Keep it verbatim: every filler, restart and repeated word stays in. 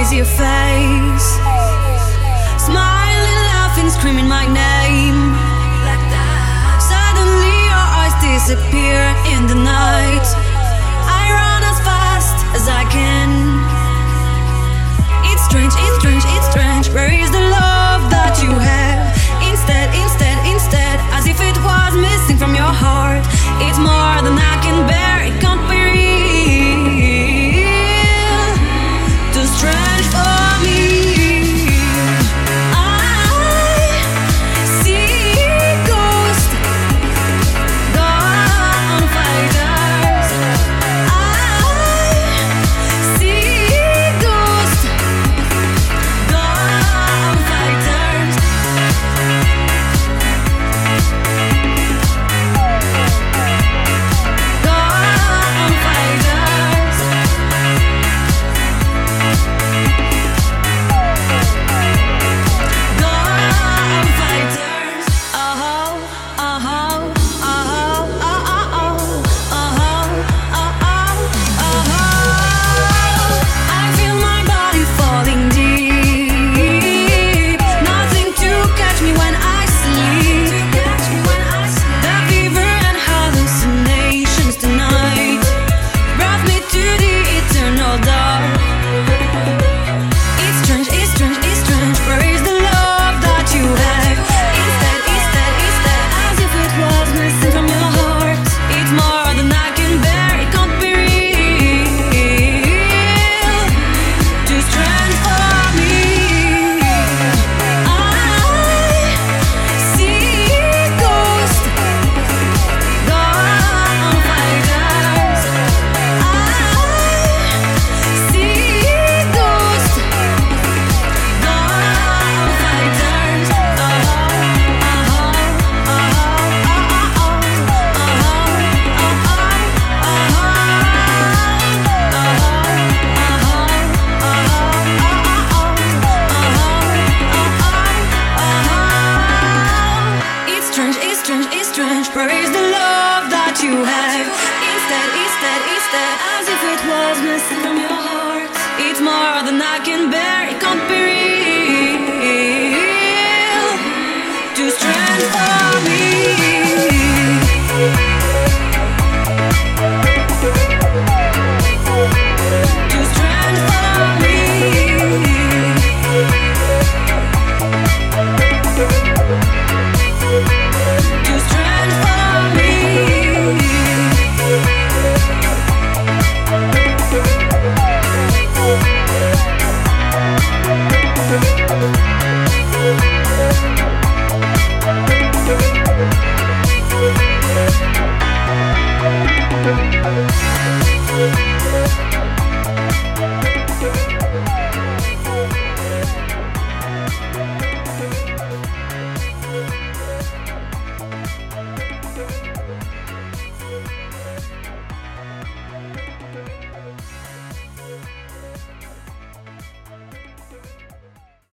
see your face, smiling, laughing, screaming my name. Suddenly your eyes disappear in the night. I run as fast as I can. It's strange, it's strange, it's strange. Where is the love that you have? Instead, instead, instead, as if it was missing from your heart. It's more than I can bear, it can't be real. Too strange for me. I see ghosts, dawn fighters. I see ghosts, dawn fighters. Dawn fighters. Dawn fighters. Oh, oh, oh, oh, oh, oh, oh, oh. I feel my body falling deep. Nothing to catch me when I sleep. The fever and hallucinations tonight brought me to the eternal dark. It's strange, it's strange, it's strange. Where is the love that you have? Instead, instead, instead, as if it was missing from your heart. It's more than I can bear, it can't be real. Too strange for me. I see ghosts, dawn fighters. I see ghosts, dawn fighters. Oh, oh, oh, It's strange, it's strange, it's strange. Where is the love that you have? Instead, instead, instead, as if it was missing from your heart. It's more than I can bear.